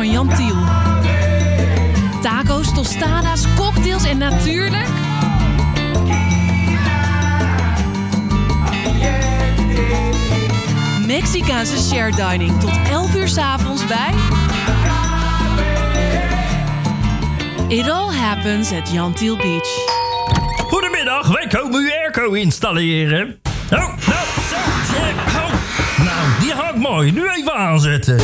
van Jan Tiel. Taco's, tostadas, cocktails en natuurlijk... Mexicaanse shared dining tot 11 uur 's avonds bij... It all happens at Jan Tiel Beach. Goedemiddag, wij komen uw airco installeren. Nou, die ga ik mooi. Nu even aanzetten.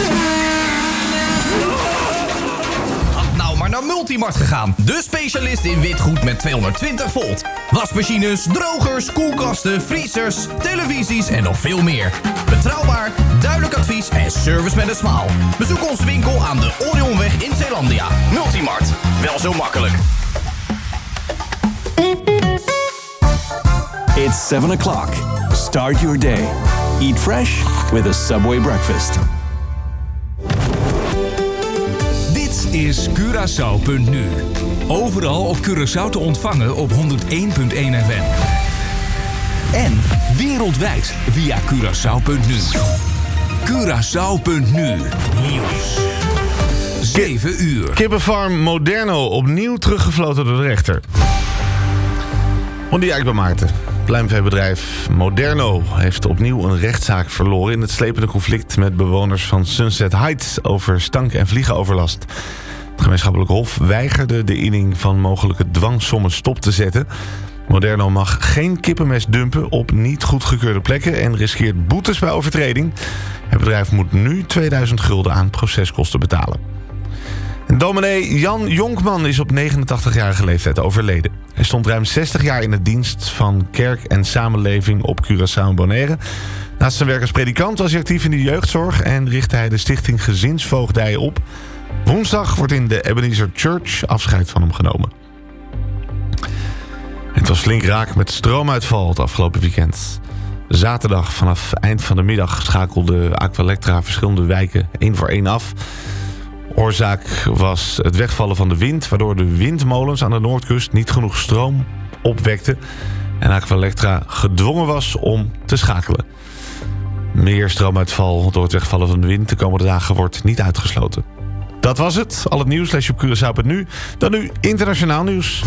Had nou maar naar Multimart gegaan. De specialist in witgoed met 220 volt. Wasmachines, drogers, koelkasten, vriezers, televisies en nog veel meer. Betrouwbaar, duidelijk advies en service met een smaal. Bezoek onze winkel aan de Orionweg in Zeelandia. Multimart, wel zo makkelijk. It's 7 o'clock. Start your day. Eat fresh with a Subway breakfast. Dit is Curaçao.nu. Overal op Curaçao te ontvangen op 101.1 FM. En wereldwijd via Curaçao.nu. Curaçao.nu. Nieuws. 7 uur. Kippenfarm Moderno opnieuw teruggefloten door de rechter. Ondijk bij Maarten. Pluimveebedrijf Moderno heeft opnieuw een rechtszaak verloren in het slepende conflict met bewoners van Sunset Heights over stank- en vliegenoverlast. Het gemeenschappelijk hof weigerde de inning van mogelijke dwangsommen stop te zetten. Moderno mag geen kippenmest dumpen op niet goedgekeurde plekken en riskeert boetes bij overtreding. Het bedrijf moet nu 2000 gulden aan proceskosten betalen. Dominee Jan Jonkman is op 89-jarige leeftijd overleden. Hij stond ruim 60 jaar in het dienst van kerk en samenleving op Curaçao en Bonaire. Naast zijn werk als predikant was hij actief in de jeugdzorg en richtte hij de stichting Gezinsvoogdij op. Woensdag wordt in de Ebenezer Church afscheid van hem genomen. Het was flink raak met stroomuitval het afgelopen weekend. Zaterdag vanaf eind van de middag schakelde Aqualectra verschillende wijken 1 voor 1 af. Oorzaak was het wegvallen van de wind, waardoor de windmolens aan de Noordkust niet genoeg stroom opwekten en Aqualectra gedwongen was om te schakelen. Meer stroomuitval door het wegvallen van de wind de komende dagen wordt niet uitgesloten. Dat was het. Al het nieuws lees je op Curaçao.nu. Dan nu internationaal nieuws.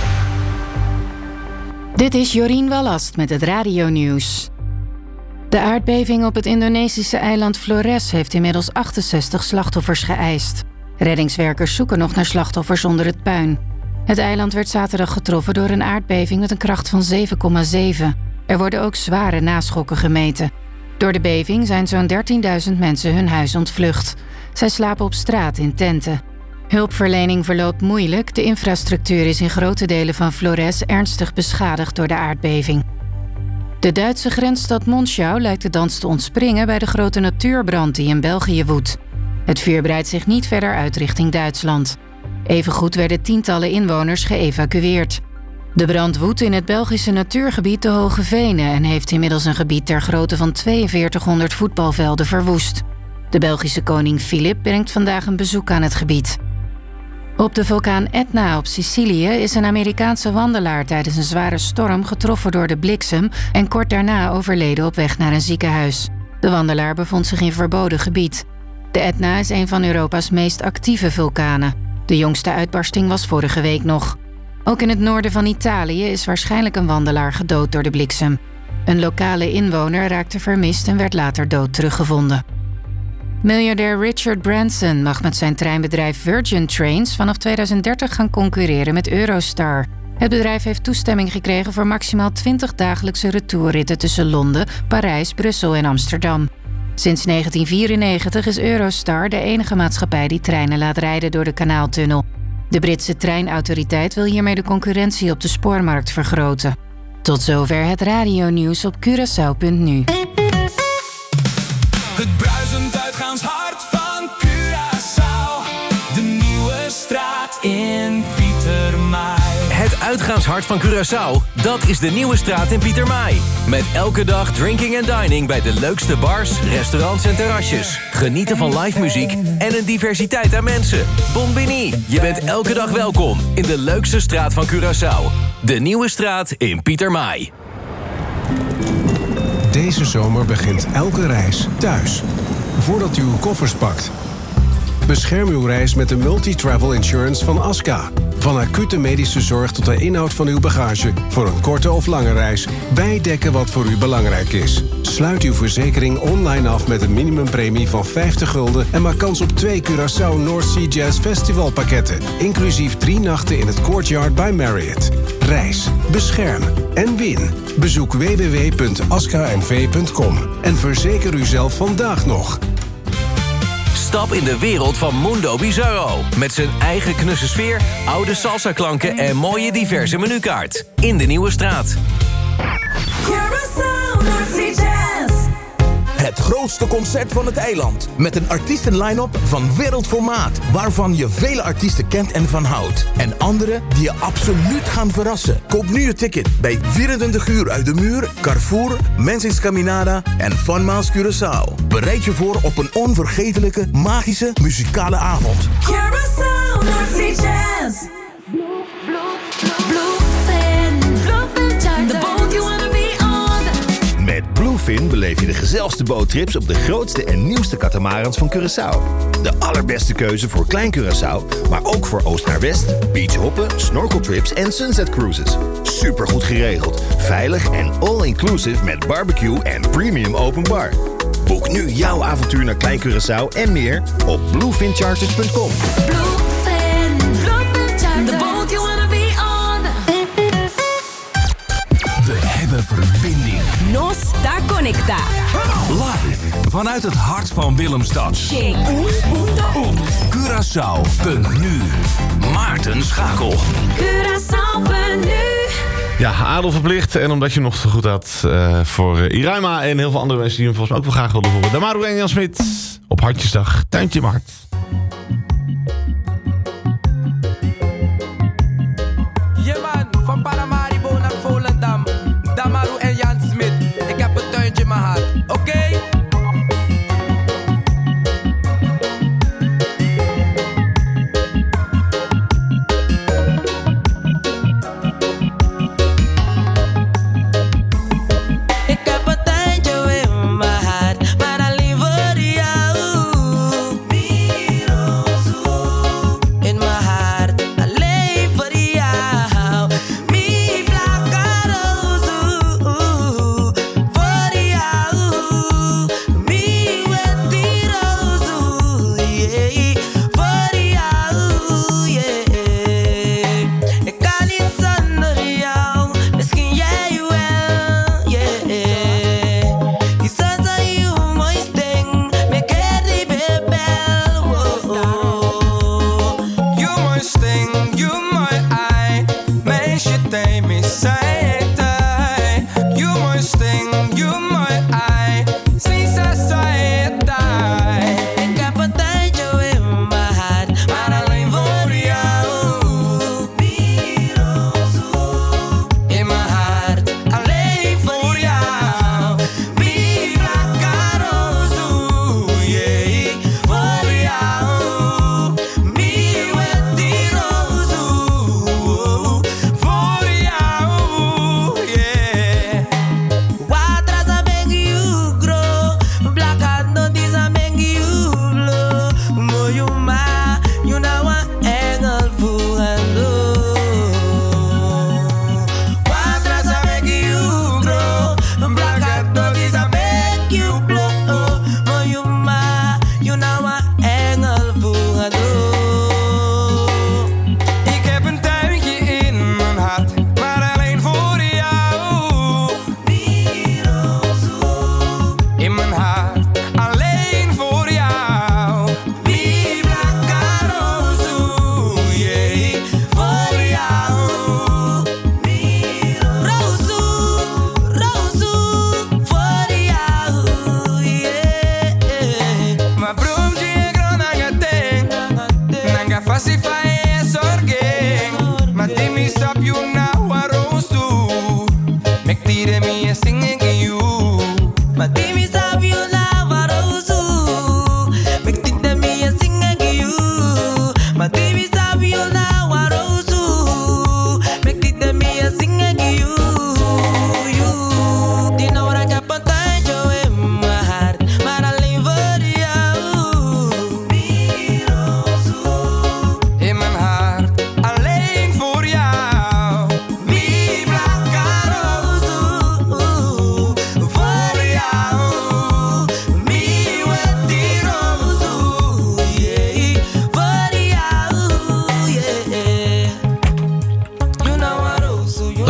Dit is Jorien Wallast met het radionieuws. De aardbeving op het Indonesische eiland Flores heeft inmiddels 68 slachtoffers geëist. Reddingswerkers zoeken nog naar slachtoffers onder het puin. Het eiland werd zaterdag getroffen door een aardbeving met een kracht van 7,7. Er worden ook zware naschokken gemeten. Door de beving zijn zo'n 13.000 mensen hun huis ontvlucht. Zij slapen op straat in tenten. Hulpverlening verloopt moeilijk. De infrastructuur is in grote delen van Flores ernstig beschadigd door de aardbeving. De Duitse grensstad Monschau lijkt de dans te ontspringen bij de grote natuurbrand die in België woedt. Het vuur breidt zich niet verder uit richting Duitsland. Evengoed werden tientallen inwoners geëvacueerd. De brand woedt in het Belgische natuurgebied de Hoge Venen en heeft inmiddels een gebied ter grootte van 4200 voetbalvelden verwoest. De Belgische koning Filip brengt vandaag een bezoek aan het gebied. Op de vulkaan Etna op Sicilië is een Amerikaanse wandelaar tijdens een zware storm getroffen door de bliksem en kort daarna overleden op weg naar een ziekenhuis. De wandelaar bevond zich in verboden gebied. De Etna is een van Europa's meest actieve vulkanen. De jongste uitbarsting was vorige week nog. Ook in het noorden van Italië is waarschijnlijk een wandelaar gedood door de bliksem. Een lokale inwoner raakte vermist en werd later dood teruggevonden. Miljardair Richard Branson mag met zijn treinbedrijf Virgin Trains vanaf 2030 gaan concurreren met Eurostar. Het bedrijf heeft toestemming gekregen voor maximaal 20 dagelijkse retourritten tussen Londen, Parijs, Brussel en Amsterdam. Sinds 1994 is Eurostar de enige maatschappij die treinen laat rijden door de Kanaaltunnel. De Britse treinautoriteit wil hiermee de concurrentie op de spoormarkt vergroten. Tot zover het radionieuws op Curaçao.nu. Het bruisend uitgaanshart van Curaçao. De nieuwe straat in Pietermaai. Het uitgaanshart van Curaçao, dat is de nieuwe straat in Pietermaai. Met elke dag drinking en dining bij de leukste bars, restaurants en terrasjes. Genieten van live muziek en een diversiteit aan mensen. Bon Bini, je bent elke dag welkom in de leukste straat van Curaçao. De nieuwe straat in Pietermaai. Deze zomer begint elke reis thuis. Voordat u uw koffers pakt. Bescherm uw reis met de multi-travel insurance van Aska. Van acute medische zorg tot de inhoud van uw bagage. Voor een korte of lange reis. Wij dekken wat voor u belangrijk is. Sluit uw verzekering online af met een minimumpremie van 50 gulden... en maak kans op 2 Curaçao North Sea Jazz Festival pakketten. Inclusief 3 nachten in het Courtyard by Marriott. Reis, bescherm en win. Bezoek www.askaNV.com en verzeker uzelf vandaag nog. Stap in de wereld van Mundo Bizarro. Met zijn eigen knusse sfeer, oude salsa-klanken en mooie diverse menukaart. In de Nieuwe Straat. Het grootste concert van het eiland. Met een artiesten-line-up van wereldformaat. Waarvan je vele artiesten kent en van houdt. En andere die je absoluut gaan verrassen. Koop nu je ticket bij 24 uur uit de muur, Carrefour, Mensings Caminada en Funmaals Curaçao. Bereid je voor op een onvergetelijke, magische, muzikale avond. Curaçao North Sea Jazz. The boat you wanna be on. Met Bluefin beleef je de gezelligste boottrips op de grootste en nieuwste katamarans van Curaçao. De allerbeste keuze voor Klein Curaçao, maar ook voor oost naar west, beachhoppen, snorkeltrips en sunset cruises. Supergoed geregeld, veilig en all-inclusive met barbecue en premium open bar. Boek nu jouw avontuur naar Klein Curaçao en meer op bluefincharters.com. Bluefin Charter. The boat you wanna be on. We hebben verbinding. Nos está conecta. Live vanuit het hart van Willemstad. Curaçao.nu. Maarten Schakel. Curaçao.nu. Ja, adel verplicht. En omdat je hem nog te goed had voor Iraima en heel veel andere mensen die hem volgens mij ook wel graag wilden horen. Damaru en Jan Smit op Hartjesdag. Tuintje in mijn hart. Ja man, van Paramaribo naar Volendam. Damaru en Jan Smit. Ik heb een tuintje in mijn hart. Oké?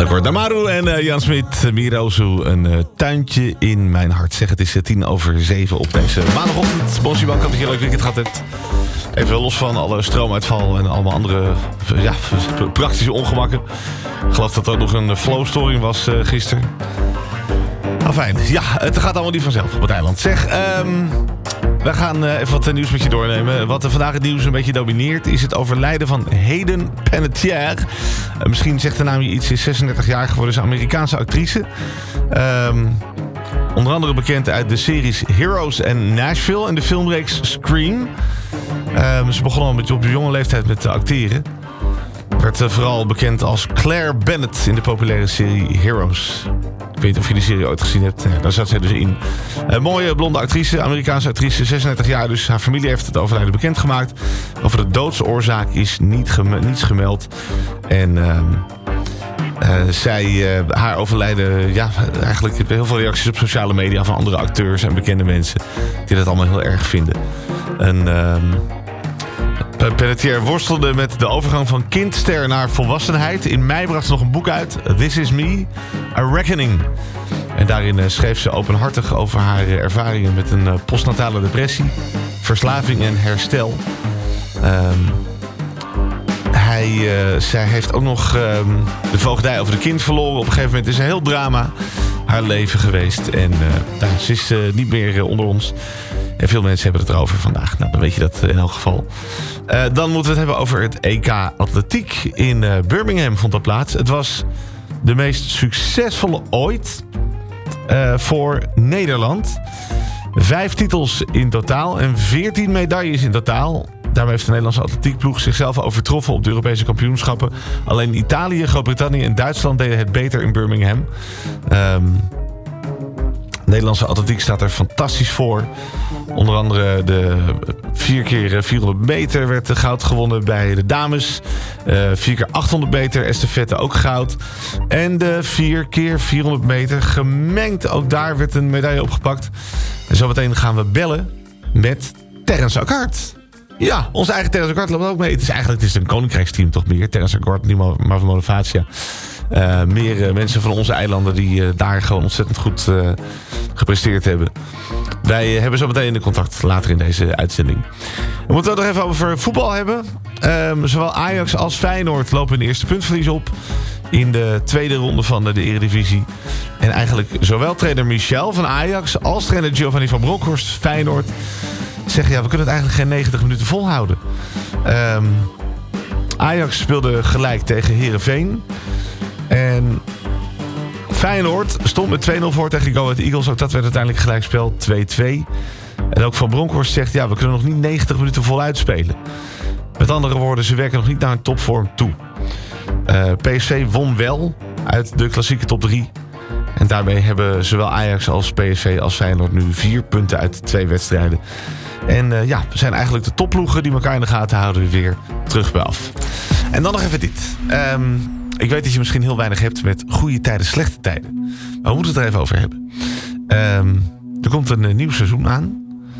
Leuk hoor. Damaru en Jan Smit, Mirozu, een tuintje in mijn hart. Zeg, het is 6:10 op deze maandagochtend. Bosjebank, had ik een leuk weekend gehad hebt. Even los van alle stroomuitval en allemaal andere praktische ongemakken. Ik geloof dat er ook nog een flowstoring was gisteren. Fijn. Ja, het gaat allemaal niet vanzelf op het eiland. Zeg, we gaan even wat nieuws met je doornemen. Wat er vandaag het nieuws een beetje domineert is het overlijden van Hayden Panettiere. Misschien zegt de naam je iets, is 36 jaar geworden, is een Amerikaanse actrice. Onder andere bekend uit de series Heroes en Nashville en de filmreeks Scream. Ze begon al op de jonge leeftijd met acteren. Werd vooral bekend als Claire Bennett in de populaire serie Heroes. Ik weet niet of je die serie ooit gezien hebt. Daar zat zij dus in. Een mooie blonde actrice, Amerikaanse actrice, 36 jaar dus. Haar familie heeft het overlijden bekendgemaakt. Over de doodsoorzaak is niets gemeld. En haar overlijden, eigenlijk heb je heel veel reacties op sociale media van andere acteurs en bekende mensen die dat allemaal heel erg vinden. Panettiere worstelde met de overgang van kindster naar volwassenheid. In mei bracht ze nog een boek uit, This Is Me, A Reckoning. En daarin schreef ze openhartig over haar ervaringen met een postnatale depressie, verslaving en herstel. Zij heeft ook nog de voogdij over de kind verloren. Op een gegeven moment is een heel drama haar leven geweest. En ze is niet meer onder ons. En veel mensen hebben het erover vandaag. Nou, dan weet je dat in elk geval. Dan moeten we het hebben over het EK Atletiek. In Birmingham vond dat plaats. Het was de meest succesvolle ooit voor Nederland. 5 titels in totaal en 14 medailles in totaal. Daarmee heeft de Nederlandse atletiekploeg zichzelf overtroffen op de Europese kampioenschappen. Alleen Italië, Groot-Brittannië en Duitsland deden het beter in Birmingham. Nederlandse atletiek staat er fantastisch voor. Onder andere de 4 keer 400 meter werd goud gewonnen bij de dames. 4 keer 800 meter estafette ook goud. En de 4 keer 400 meter gemengd. Ook daar werd een medaille opgepakt. En zometeen gaan we bellen met Terrence Akart. Ja, onze eigen Terrence Akart loopt ook mee. Het is een koninkrijksteam toch meer. Terrence Akart, niet maar van Motivatia. Meer mensen van onze eilanden die daar gewoon ontzettend goed gepresteerd hebben. Wij hebben zo meteen in contact later in deze uitzending. We moeten het nog even over voetbal hebben. Zowel Ajax als Feyenoord lopen de eerste puntverlies op in de tweede ronde van de Eredivisie. En eigenlijk zowel trainer Michel van Ajax als trainer Giovanni van Bronckhorst Feyenoord zeggen, we kunnen het eigenlijk geen 90 minuten volhouden. Ajax speelde gelijk tegen Heerenveen. En Feyenoord stond met 2-0 voor tegen Go Ahead Eagles. Ook dat werd uiteindelijk gelijkspel 2-2. En ook Van Bronckhorst zegt, we kunnen nog niet 90 minuten voluit spelen. Met andere woorden, ze werken nog niet naar een topvorm toe. PSV won wel uit de klassieke top 3. En daarmee hebben zowel Ajax als PSV als Feyenoord nu 4 punten uit 2 wedstrijden. En we zijn eigenlijk de topploegen die elkaar in de gaten houden weer terug bij af. En dan nog even dit. Ik weet dat je misschien heel weinig hebt met goede tijden, slechte tijden. Maar we moeten het er even over hebben. Er komt een nieuw seizoen aan.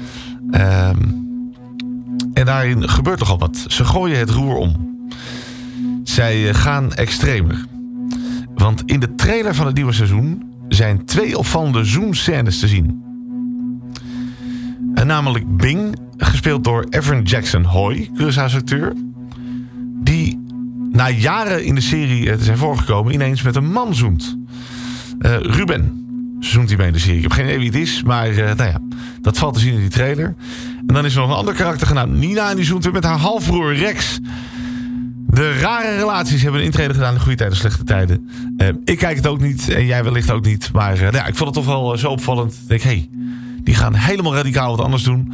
En daarin gebeurt nogal wat. Ze gooien het roer om. Zij gaan extremer. Want in de trailer van het nieuwe seizoen zijn 2 opvallende zoenscènes te zien. Namelijk Bing, gespeeld door Evan Jackson Hoy, Curaçao's acteur. Die na jaren in de serie te zijn voorgekomen ineens met een man zoent. Ruben zoent hij mee in de serie. Ik heb geen idee wie het is, maar dat valt te zien in die trailer. En dan is er nog een ander karakter genaamd Nina en die zoent weer met haar halfbroer Rex. De rare relaties hebben een intrede gedaan in goede tijden, slechte tijden. Ik kijk het ook niet en jij wellicht ook niet. Maar ik vond het toch wel zo opvallend. Ik denk, die gaan helemaal radicaal wat anders doen.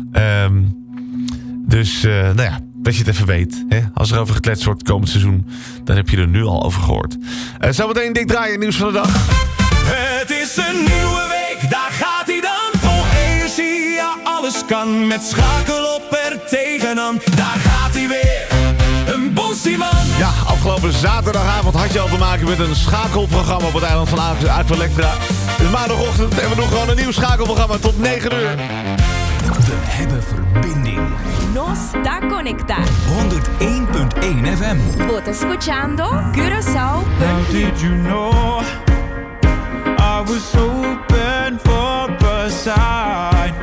Dat je het even weet. Hè? Als er over gekletst wordt komend seizoen, dan heb je er nu al over gehoord. Zometeen Dick Draaier, nieuws van de dag. Het is een nieuwe week, daar gaat hij dan. Vol energie, ja alles kan. Met schakel op er tegenaan. Daar gaat hij weer, een bossieman. Ja, afgelopen zaterdagavond had je al te maken met een schakelprogramma op het eiland van Uitvallectra. Het is maandagochtend en we doen gewoon een nieuw schakelprogramma tot 9 uur. We hebben verbinding. Nos da Conecta. 101.1 FM. Vos escuchando Curaçao. How did you know I was open for a sign?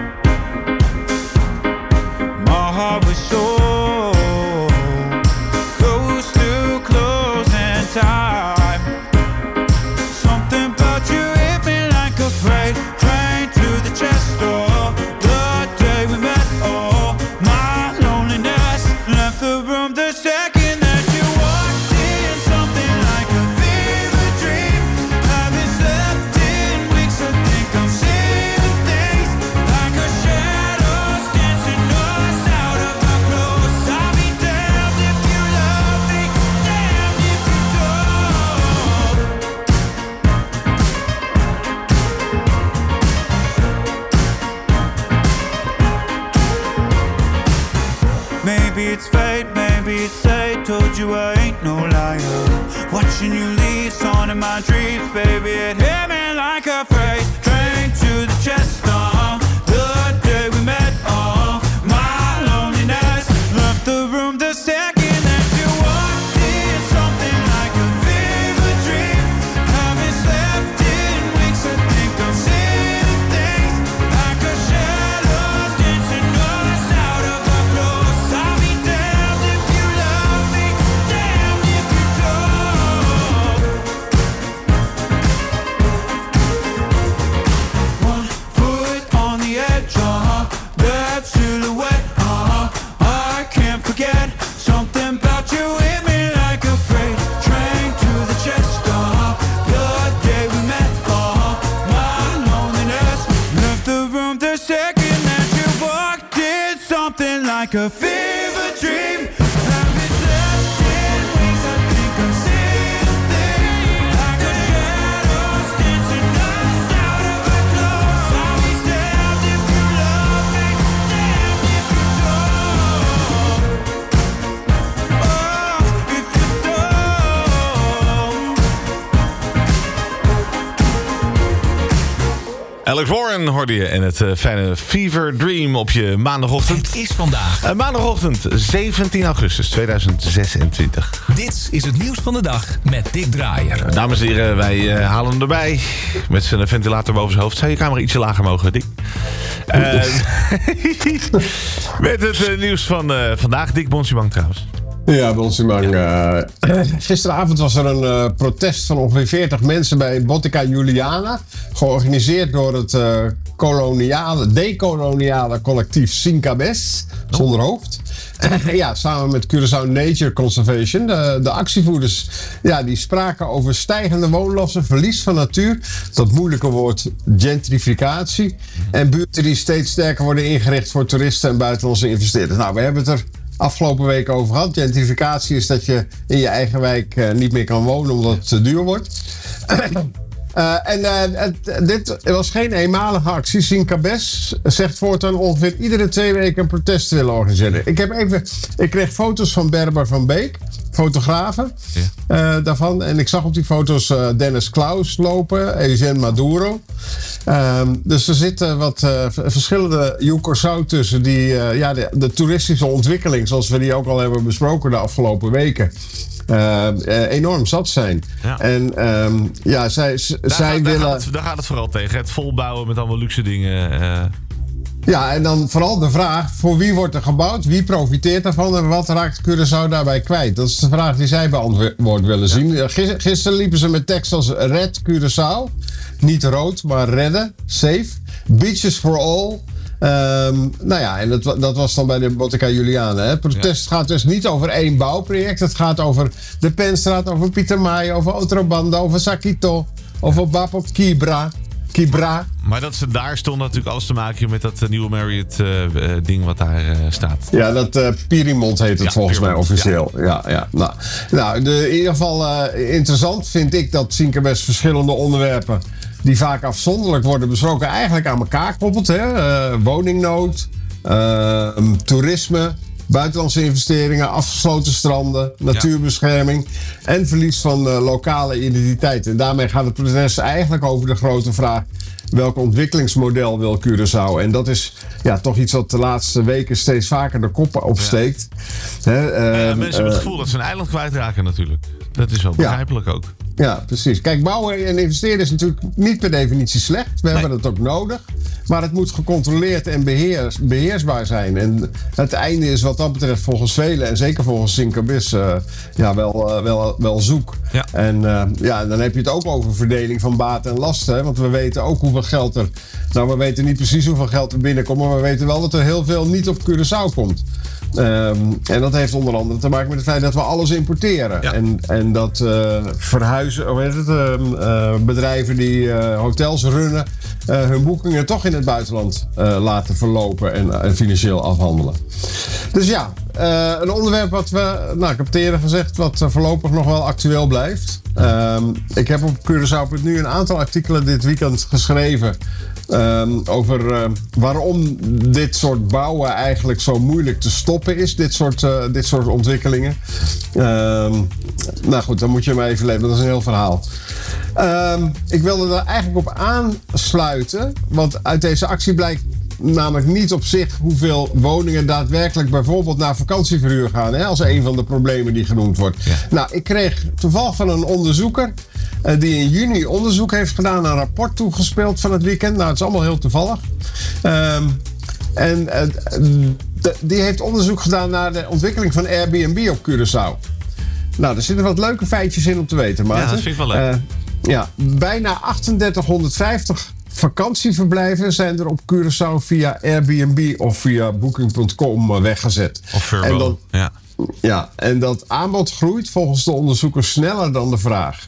My heart was so close to closing time. Something about you hit me like a freight train to the chest door. The day we met, oh, my loneliness left the room the second that you walked in. Something like a fever dream. Haven't slept in weeks. I think I'm seeing things like a shadows dancing us out of our clothes. I'll be damned if you love me, damned if you don't. Maybe it's fate, maybe it's fate. Told you I ain't no liar. Watching you leave, on in my dreams, baby. It hit me like a freight train to the chest. The day we met, oh, my loneliness left the room the second that you walked in. Something like a fever dream. Haven't slept in weeks. I think I'm seeing things like a shadow dancing us out of our clothes. I'll be damned if you love me, damned if you don't. One foot on the edge, that silhouette, I can't forget. Something about you hit me like a freight train to the chest. The day we met, my loneliness left the room the second that you walked in. Something like a fever dream. Haven't slept in weeks. I think I'm seeing things like a shadows dancing us out of our clothes. I'll be damned if you love me, damned if you don't. Oh, if you don't. Alex Warren hoorde je en het fijne Fever Dream op je maandagochtend. Het is vandaag. Maandagochtend 17 augustus 2026. Dit is het nieuws van de dag met Dick Draaier. Dames en heren, wij halen hem erbij. Met zijn ventilator boven zijn hoofd. Zou je camera ietsje lager mogen, Dick? Met het nieuws van vandaag. Dick Bonsiebang trouwens. Ja, Bonsiebang. Gisteravond was er een protest van ongeveer 40 mensen bij Botica Juliana. Georganiseerd door het decoloniale collectief Sincabes, zonder hoofd. Ja, samen met Curaçao Nature Conservation. De actievoerders die spraken over stijgende woonlasten, verlies van natuur. Dat moeilijke woord gentrificatie. En buurten die steeds sterker worden ingericht voor toeristen en buitenlandse investeerders. Nou, we hebben het er afgelopen week over gehad. Gentrificatie is dat je in je eigen wijk niet meer kan wonen omdat het te duur wordt. Dit was geen eenmalige actie. Sincabes zegt voortaan ongeveer iedere 2 weken een protest te willen organiseren. Ik kreeg foto's van Berber van Beek, fotografen daarvan. En ik zag op die foto's Dennis Klaus lopen, Eugène Maduro. Dus er zitten wat verschillende Curaçao tussen die de toeristische ontwikkeling, zoals we die ook al hebben besproken de afgelopen weken, enorm zat zijn. Ja. En zij willen... Daar gaat het vooral tegen. Het volbouwen met allemaal luxe dingen. Ja, en dan vooral de vraag, voor wie wordt er gebouwd? Wie profiteert daarvan? En wat raakt Curaçao daarbij kwijt? Dat is de vraag die zij beantwoord willen zien. Gisteren liepen ze met tekst als Red Curaçao. Niet rood, maar redden. Safe. Beaches for all. En dat was dan bij de Botica Juliana. Het protest gaat dus niet over één bouwproject. Het gaat over de Penstraat, over Pieter Maai, over Otrobanda, over Sakito, over Bapop Kibra. Maar dat ze daar stond natuurlijk alles te maken met dat nieuwe Marriott ding wat daar staat. Ja, dat Pirimont heet het volgens mij officieel. Ja. Nou, in ieder geval interessant vind ik dat Sincabes verschillende onderwerpen die vaak afzonderlijk worden besproken eigenlijk aan elkaar koppelt. Woningnood, toerisme, buitenlandse investeringen, afgesloten stranden, natuurbescherming en verlies van lokale identiteit. En daarmee gaat het protest eigenlijk over de grote vraag: welk ontwikkelingsmodel wil Curaçao. En dat is toch iets wat de laatste weken steeds vaker de kop opsteekt. Ja. Mensen hebben het gevoel dat ze een eiland kwijtraken natuurlijk. Dat is wel begrijpelijk ook. Ja, precies. Kijk, bouwen en investeren is natuurlijk niet per definitie slecht. We hebben het ook nodig. Maar het moet gecontroleerd en beheersbaar zijn. En het einde is wat dat betreft volgens velen, en zeker volgens Syncabis, wel zoek. Ja. En dan heb je het ook over verdeling van baten en lasten. Hè? Want we weten ook hoeveel geld er... Nou, we weten niet precies hoeveel geld er binnenkomt, maar we weten wel dat er heel veel niet op Curaçao komt. En dat heeft onder andere te maken met het feit dat we alles importeren. Ja. En dat bedrijven die hotels runnen, hun boekingen toch in het buitenland laten verlopen en financieel afhandelen. Dus ja, een onderwerp wat we, ik heb het eerder gezegd, wat voorlopig nog wel actueel blijft. Ik heb op Curaçao.nu een aantal artikelen dit weekend geschreven over waarom dit soort bouwen eigenlijk zo moeilijk te stoppen is, dit soort ontwikkelingen. Nou goed, dan moet je maar even leven, dat is een heel verhaal. Ik wilde er eigenlijk op aansluiten, want uit deze actie blijkt namelijk niet op zich hoeveel woningen daadwerkelijk bijvoorbeeld naar vakantieverhuur gaan, hè, als een van de problemen die genoemd wordt. Ja. Nou, ik kreeg toevallig van een onderzoeker die in juni onderzoek heeft gedaan, een rapport toegespeeld van het weekend. Nou, het is allemaal heel toevallig. Die heeft onderzoek gedaan naar de ontwikkeling van Airbnb op Curaçao. Nou, er zitten wat leuke feitjes in om te weten, Maarten. Ja, dat vind ik wel leuk. Bijna 3850 vakantieverblijven zijn er op Curaçao via Airbnb of via Booking.com weggezet. Of Vrbo, en dat aanbod groeit volgens de onderzoekers sneller dan de vraag.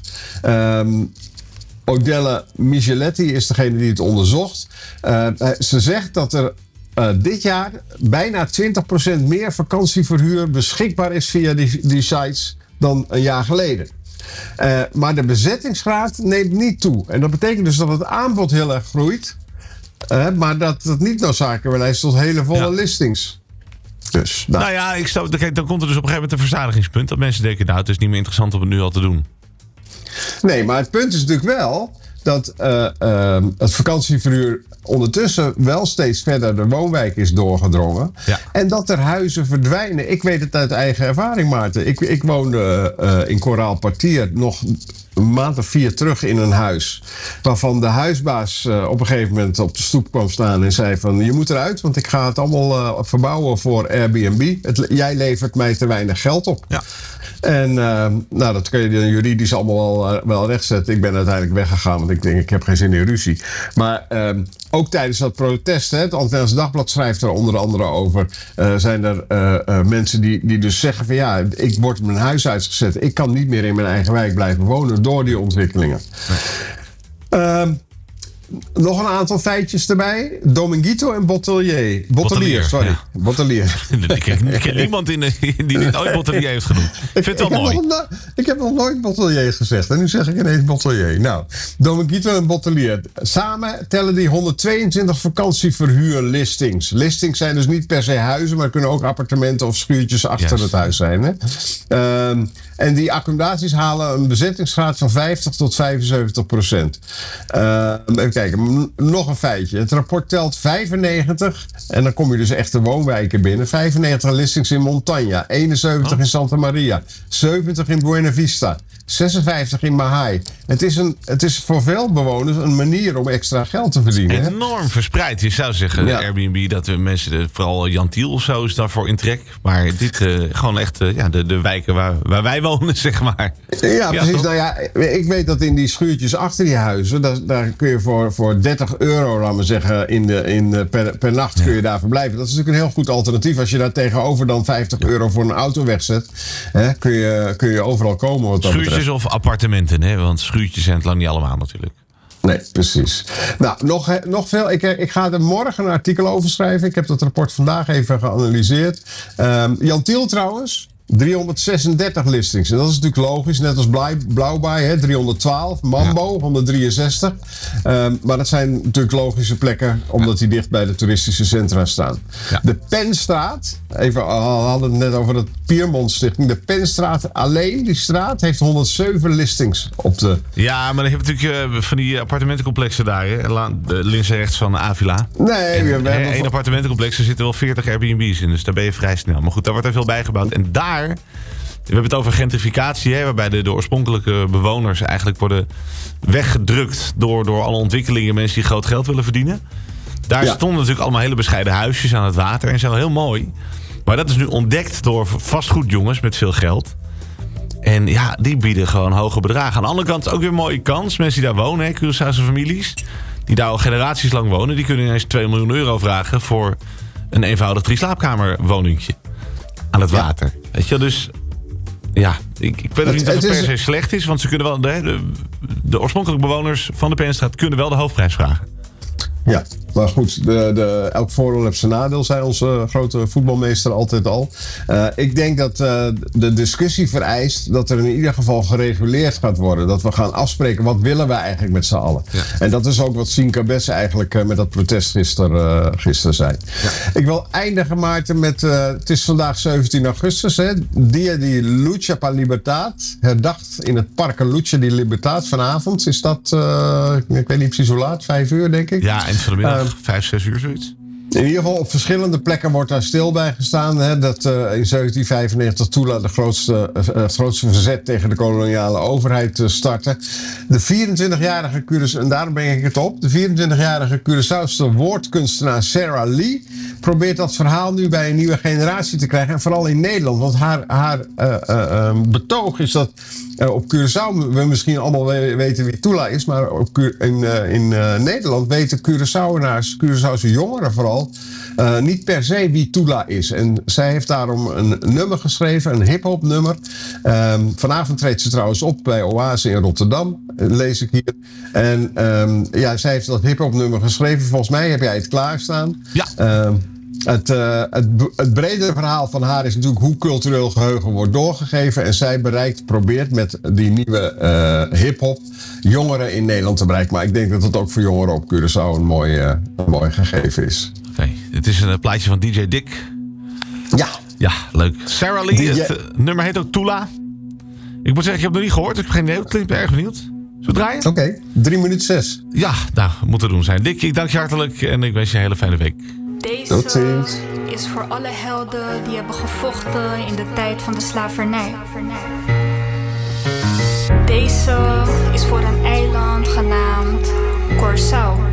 Odelle Micheletti is degene die het onderzocht. Ze zegt dat er dit jaar bijna 20% meer vakantieverhuur beschikbaar is via die sites dan een jaar geleden. Maar de bezettingsgraad neemt niet toe. En dat betekent dus dat het aanbod heel erg groeit. Maar dat het niet noodzakelijk leidt tot hele volle listings. Dus, nou ja, kijk, dan komt er dus op een gegeven moment een verzadigingspunt. Dat mensen denken, het is niet meer interessant om het nu al te doen. Nee, maar het punt is natuurlijk wel dat het vakantieverhuur ondertussen wel steeds verder de woonwijk is doorgedrongen. Ja. En dat er huizen verdwijnen. Ik weet het uit eigen ervaring, Maarten. Ik woonde in Koraalpartier nog een maand of 4 terug in een huis. Waarvan de huisbaas op een gegeven moment op de stoep kwam staan en zei van, je moet eruit, want ik ga het allemaal verbouwen voor Airbnb. Jij levert mij te weinig geld op. Ja. En dat kun je dan juridisch allemaal wel rechtzetten. Ik ben uiteindelijk weggegaan, want ik denk, ik heb geen zin in ruzie. Maar ook tijdens dat protest, het Antwerps Dagblad schrijft er onder andere over, zijn er mensen die dus zeggen van ik word mijn huis uitgezet. Ik kan niet meer in mijn eigen wijk blijven wonen door die ontwikkelingen. Nee. Nog een aantal feitjes erbij. Dominguito en Bottelier. Bottelier. Ik ken niemand die dit ooit Bottelier heeft genoemd. Ik vind het wel mooi. Ik heb nog nooit Bottelier gezegd. En nu zeg ik ineens Bottelier. Nou, Dominguito en Bottelier. Samen tellen die 122 vakantieverhuurlistings. Listings zijn dus niet per se huizen, maar kunnen ook appartementen of schuurtjes achter het huis zijn. Hè? En die accommodaties halen een bezettingsgraad van 50 tot 75%. Even kijken, nog een feitje. Het rapport telt 95, en dan kom je dus echt de woonwijken binnen. 95 listings in Montaña, 71 in Santa Maria, 70 in Buena Vista, 56 in Mahai. Het is voor veel bewoners een manier om extra geld te verdienen. Enorm verspreid. Je zou zeggen, Airbnb, dat we mensen, vooral Jan Thiel of zo, is daarvoor in trek. Maar dit gewoon echt de wijken waar wij wonen, zeg maar. Ja, precies. Nou ja, ik weet dat in die schuurtjes achter die huizen, daar kun je voor €30, laten we zeggen, per nacht kun je daar verblijven. Dat is natuurlijk een heel goed alternatief. Als je daar tegenover dan €50 voor een auto wegzet, kun je overal komen. Wat dat schuurtjes betreft. Of appartementen, hè? Want schuurtjes zijn het lang niet allemaal natuurlijk. Nee, precies. Nou, nog veel. Ik ga er morgen een artikel over schrijven. Ik heb dat rapport vandaag even geanalyseerd. Jan Thiel trouwens, 336 listings. En dat is natuurlijk logisch, net als Blauwbaai, hè, 312. Mambo, 163. Maar dat zijn natuurlijk logische plekken, omdat die dicht bij de toeristische centra staan. Ja. De Penstraat, we hadden het net over de Piermont Stichting. De Penstraat alleen, die straat, heeft 107 listings op de... Ja, maar dan heb je natuurlijk van die appartementencomplexen daar, hè? Links en rechts van Avila. Nee, we hebben één appartementencomplex, er zitten wel 40 Airbnb's in, dus daar ben je vrij snel. Maar goed, daar wordt er veel bijgebouwd. En daar, we hebben het over gentrificatie, hè, waarbij de oorspronkelijke bewoners eigenlijk worden weggedrukt door alle ontwikkelingen, mensen die groot geld willen verdienen. Daar stonden natuurlijk allemaal hele bescheiden huisjes aan het water en zo, heel mooi. Maar dat is nu ontdekt door vastgoedjongens met veel geld. En ja, die bieden gewoon hoge bedragen. Aan de andere kant ook weer een mooie kans. Mensen die daar wonen, Curaçaose families, die daar al generaties lang wonen, die kunnen ineens 2 miljoen euro vragen voor een eenvoudig 3-slaapkamerwoningje aan het water. Weet je, dus ja, ik weet niet of het per se slecht is, want ze kunnen wel de oorspronkelijke bewoners van de Penstraat kunnen wel de hoofdprijs vragen. Ja, maar goed, elk voordeel heeft zijn nadeel, zei onze grote voetbalmeester altijd al. Ik denk dat de discussie vereist dat er in ieder geval gereguleerd gaat worden. Dat we gaan afspreken, wat willen we eigenlijk met z'n allen? Ja. En dat is ook wat Sienke Bess eigenlijk met dat protest gisteren zei. Ja. Ik wil eindigen, Maarten, met... het is vandaag 17 augustus, hè? Dia di Lucha per Libertad. Herdacht in het Parque Lucha di Libertad vanavond. Is dat, ik weet niet precies hoe laat, 5 uur denk ik? Ja, eind van de middag, 5, 6 uur zoiets. In ieder geval op verschillende plekken wordt daar stil bij gestaan. Hè, dat in 1795 Tula het grootste verzet tegen de koloniale overheid startte. De 24-jarige Curaçao, en daarom breng ik het op. De 24-jarige Curaçaose woordkunstenaar Sarah Lee probeert dat verhaal nu bij een nieuwe generatie te krijgen. En vooral in Nederland. Want haar betoog is dat op Curaçao we misschien allemaal weten wie Tula is. Maar in Nederland weten Curaçaose jongeren vooral niet per se wie Tula is. En zij heeft daarom een nummer geschreven, een hip-hop nummer. Vanavond treedt ze trouwens op bij Oase in Rotterdam, lees ik hier. En zij heeft dat hip-hop nummer geschreven. Volgens mij heb jij het klaarstaan. Ja. Het bredere verhaal van haar is natuurlijk hoe cultureel geheugen wordt doorgegeven. En zij probeert met die nieuwe hip-hop jongeren in Nederland te bereiken. Maar ik denk dat het ook voor jongeren op Curaçao een mooi gegeven is. Oké, dit is een plaatje van DJ Dick. Ja. Ja, leuk. Sarah Lee, het nummer heet ook Tula. Ik moet zeggen, ik heb het nog niet gehoord. Ik heb geen idee. Ik klinkt erg benieuwd. Zullen we draaien? Oké, 3:06. Ja, nou, moet te doen zijn. Dick, ik dank je hartelijk en ik wens je een hele fijne week. Deze is voor alle helden die hebben gevochten in de tijd van de slavernij. Deze is voor een eiland genaamd Curaçao.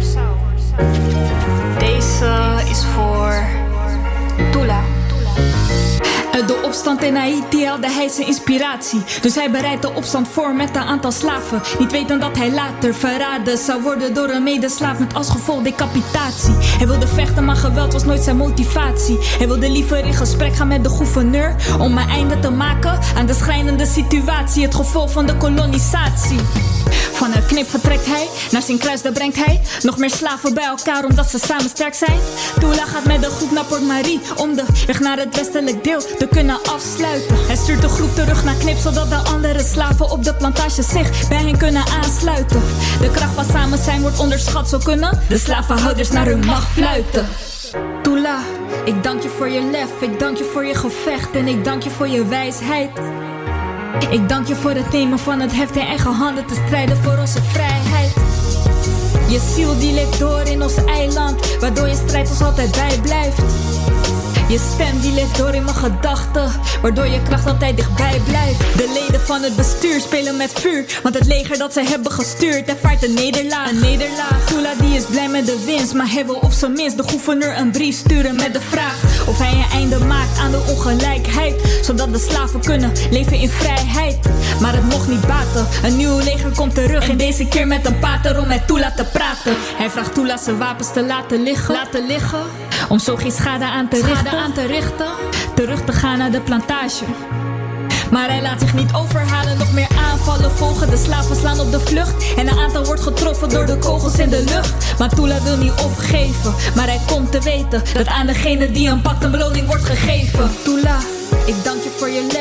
Deze is voor Tula. Uit de opstand in Haiti haalde hij zijn inspiratie. Dus hij bereidt de opstand voor met een aantal slaven. Niet weten dat hij later verraden zou worden door een medeslaaf met als gevolg decapitatie. Hij wilde vechten, maar geweld was nooit zijn motivatie. Hij wilde liever in gesprek gaan met de gouverneur om een einde te maken aan de schrijnende situatie. Het gevolg van de kolonisatie. Van een knip vertrekt hij, naar zijn kruis daar brengt hij nog meer slaven bij elkaar omdat ze samen sterk zijn. Tula gaat met de groep naar Port Marie om de weg naar het westelijk deel te kunnen afsluiten. Hij stuurt de groep terug naar Knip zodat de andere slaven op de plantage zich bij hen kunnen aansluiten. De kracht van samen zijn wordt onderschat, zo kunnen de slavenhouders naar hun macht fluiten. Tula, ik dank je voor je lef, ik dank je voor je gevecht en ik dank je voor je wijsheid. Ik dank je voor het nemen van het heft in eigen handen te strijden voor onze vrijheid. Je ziel die leeft door in ons eiland, waardoor je strijd ons altijd bijblijft. Je stem die leeft door in mijn gedachten, waardoor je kracht altijd dichtbij blijft. De leden van het bestuur spelen met vuur, want het leger dat zij hebben gestuurd ervaart een nederlaag. Een nederlaag. Tula die is blij met de winst, maar hij wil op zijn minst de gouverneur een brief sturen met de vraag of hij een einde maakt aan de ongelijkheid, zodat de slaven kunnen leven in vrijheid. Maar het mocht niet baten, een nieuw leger komt terug en deze keer met een pater om met Tula te praten. Hij vraagt Tula zijn wapens te laten liggen, om zo geen schade aan te richten, terug te gaan naar de plantage. Maar hij laat zich niet overhalen, nog meer aanvallen volgen. De slaven slaan op de vlucht en een aantal wordt getroffen door de kogels in de lucht. Maar Tula wil niet opgeven, maar hij komt te weten dat aan degene die hem pakt een beloning wordt gegeven. Tula, ik dank je voor je lef,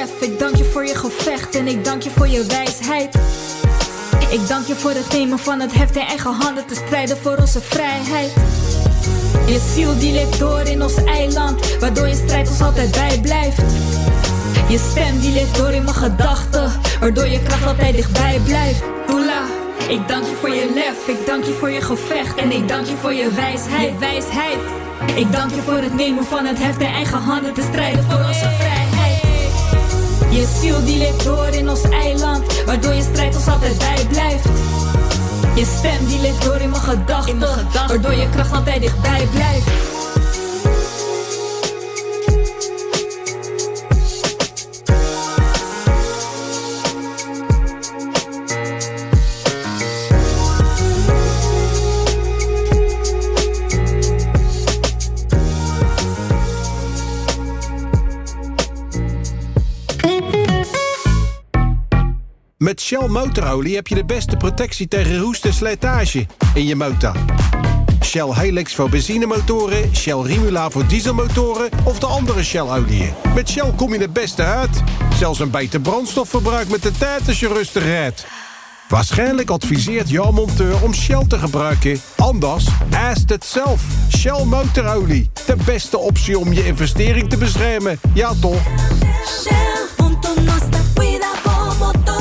lef, ik dank je voor je gevecht en ik dank je voor je wijsheid. Ik dank je voor het nemen van het heft in eigen handen te strijden voor onze vrijheid. Je ziel die leeft door in ons eiland, waardoor je strijd ons altijd bijblijft. Je stem die leeft door in mijn gedachten, waardoor je kracht altijd dichtbij blijft. Doula, ik dank je voor je lef, ik dank je voor je gevecht en ik dank je voor je wijsheid. Ik dank je voor het nemen van het heft in eigen handen te strijden voor onze vrijheid. Je ziel die leeft door in ons eiland, waardoor je strijd ons altijd bijblijft. Je stem die leeft door in mijn gedachten, waardoor je kracht altijd dichtbij blijft. Met Shell motorolie heb je de beste protectie tegen roest en slijtage in je motor. Shell Helix voor benzinemotoren, Shell Rimula voor dieselmotoren of de andere Shell-oliën. Met Shell kom je het beste uit. Zelfs een beter brandstofverbruik met de tijd als je rustig rijdt. Waarschijnlijk adviseert jouw monteur om Shell te gebruiken. Anders, ask het zelf. Shell motorolie. De beste optie om je investering te beschermen. Ja toch? Shell, junto nos te cuida por motor.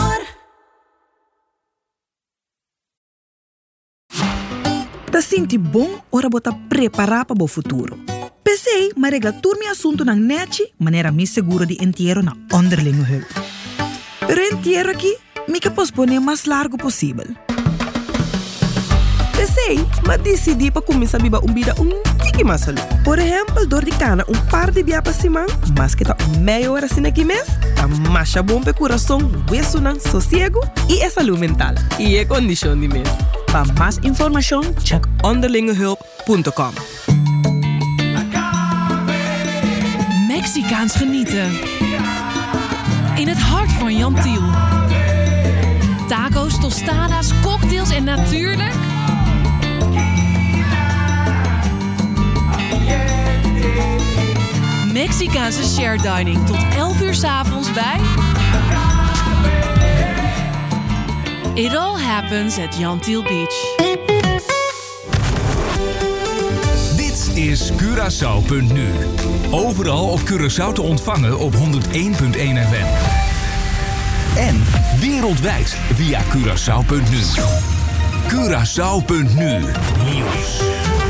Ta sinti bom ora bota preparar para o futuro. Pensei, maar regla turmi assunto nang neti, maneira mi seguro di entierro na onderlinge hulp. Pero entierro aqui, mi que pospone mais largo possível. Pensei, mas decidi para começar a viver vida tiki mais solo. Por exemplo, dor de cana par de dias para cima, mas que tá meia hora assim aqui mês, tá mais bom para coração, hueso nang sossego e a saúde mental. E a condição de mês. Para mais informação, check onderlingehulp.com. Mexicaans genieten. In het hart van Jan Tiel. Taco's, tostadas, cocktails en natuurlijk... Mexicaanse share dining tot 11 uur 's avonds bij... It all happens at Jan Tiel Beach. Dit is Curaçao.nu. Overal op Curaçao te ontvangen op 101.1 FM. En wereldwijd via Curaçao.nu. Curaçao.nu. Nieuws.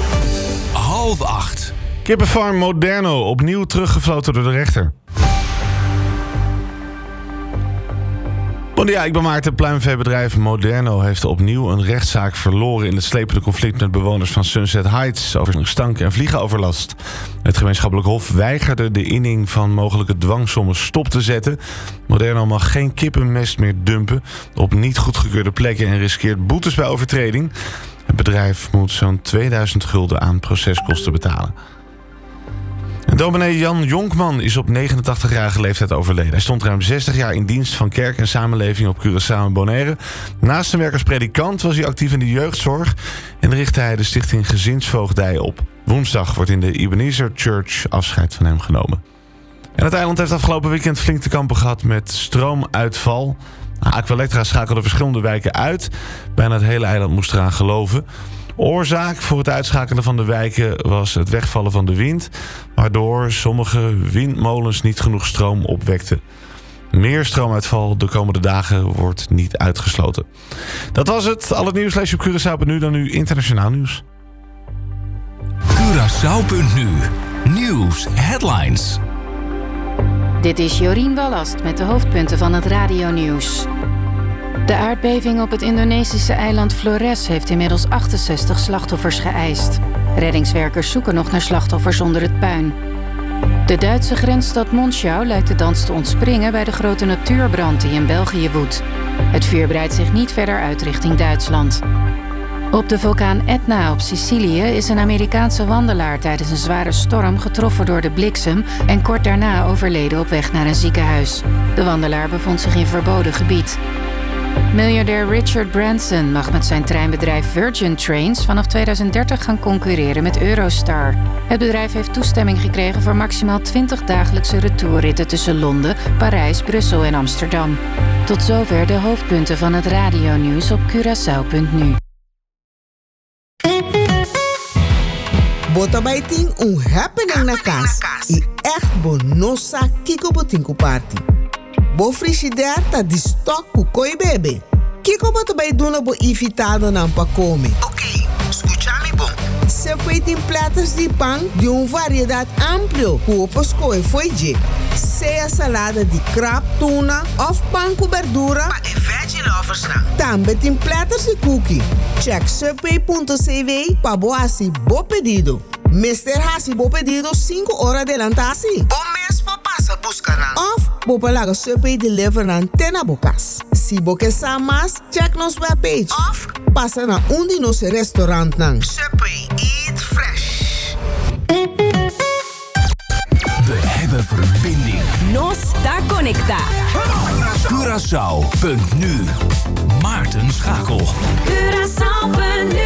7:30. Kippenfarm Moderno opnieuw teruggefloten door de rechter. Ja, ik ben Maarten. Pluimveebedrijf Moderno heeft opnieuw een rechtszaak verloren in het slepende conflict met bewoners van Sunset Heights over stank- en vliegenoverlast. Het gemeenschappelijk hof weigerde de inning van mogelijke dwangsommen stop te zetten. Moderno mag geen kippenmest meer dumpen op niet goedgekeurde plekken en riskeert boetes bij overtreding. Het bedrijf moet zo'n 2000 gulden aan proceskosten betalen. Dominee Jan Jonkman is op 89-jarige leeftijd overleden. Hij stond ruim 60 jaar in dienst van kerk en samenleving op Curaçao en Bonaire. Naast zijn werk als predikant was hij actief in de jeugdzorg en richtte hij de stichting Gezinsvoogdij op. Woensdag wordt in de Ebenezer Church afscheid van hem genomen. En het eiland heeft afgelopen weekend flink te kampen gehad met stroomuitval. Aqualectra schakelde verschillende wijken uit. Bijna het hele eiland moest eraan geloven. Oorzaak voor het uitschakelen van de wijken was het wegvallen van de wind, waardoor sommige windmolens niet genoeg stroom opwekten. Meer stroomuitval de komende dagen wordt niet uitgesloten. Dat was het. Al het nieuws lees je op Curaçao.nu, dan nu internationaal nieuws. Curaçao.nu. Nieuws headlines. Dit is Jorien Wallast met de hoofdpunten van het radionieuws. De aardbeving op het Indonesische eiland Flores heeft inmiddels 68 slachtoffers geëist. Reddingswerkers zoeken nog naar slachtoffers onder het puin. De Duitse grensstad Monschau lijkt de dans te ontspringen bij de grote natuurbrand die in België woedt. Het vuur breidt zich niet verder uit richting Duitsland. Op de vulkaan Etna op Sicilië is een Amerikaanse wandelaar tijdens een zware storm getroffen door de bliksem en kort daarna overleden op weg naar een ziekenhuis. De wandelaar bevond zich in verboden gebied. Miljardair Richard Branson mag met zijn treinbedrijf Virgin Trains vanaf 2030 gaan concurreren met Eurostar. Het bedrijf heeft toestemming gekregen voor maximaal 20 dagelijkse retourritten tussen Londen, Parijs, Brussel en Amsterdam. Tot zover de hoofdpunten van het radionieuws op Curaçao.nu. Botabaiting un happening na kas. I echt bonosa kiko botinko party. Bo frigidaire ta di stok kukoi bebe. Kiko botabai duna bo invitado na pakome. Ok, escúchame bom. Se peitin platos de pan de variedade amplo. Cupo scoe foije. Sea salada de krab, tuna of pan com verdura. Maar in veggie lovers na. Também tem platos de cookie. Check subway.cv para boasi bo pedido. Mr. Hasi bo pedido 5 horas adelantasi. O mesmo passa busca na. Of bo palaga Subway deliver na antena bocas. Si bo que samas, check nos webpage. Of passa na undi nos restaurant nang. Subway, eat fresh. We hebben verbinding. Nos da conecta. Curaçao.nu. Maarten Schakel. Curaçao.nu.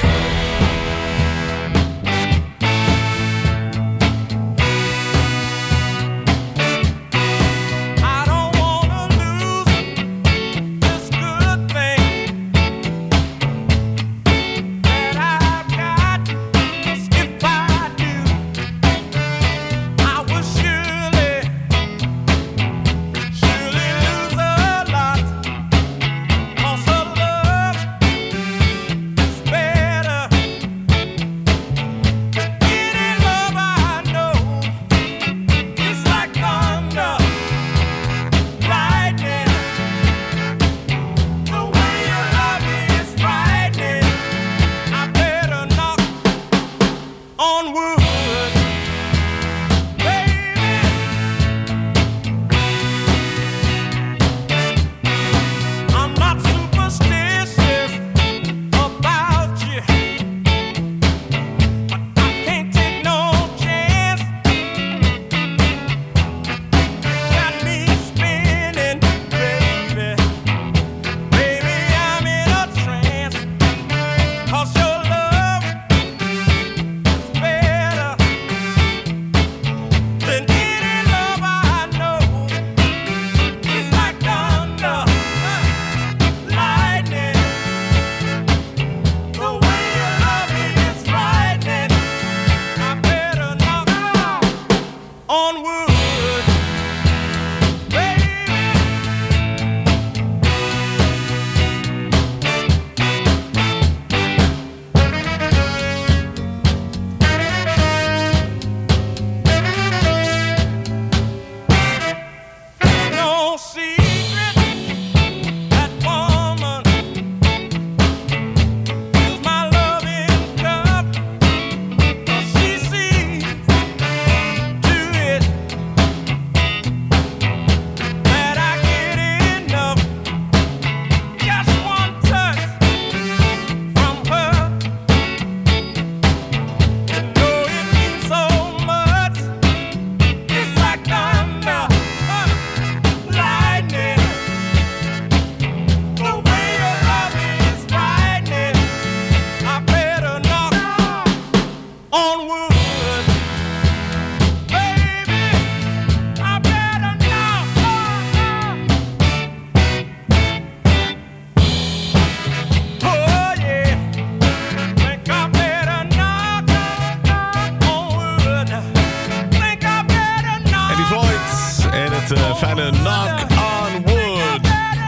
Fijne knock on wood.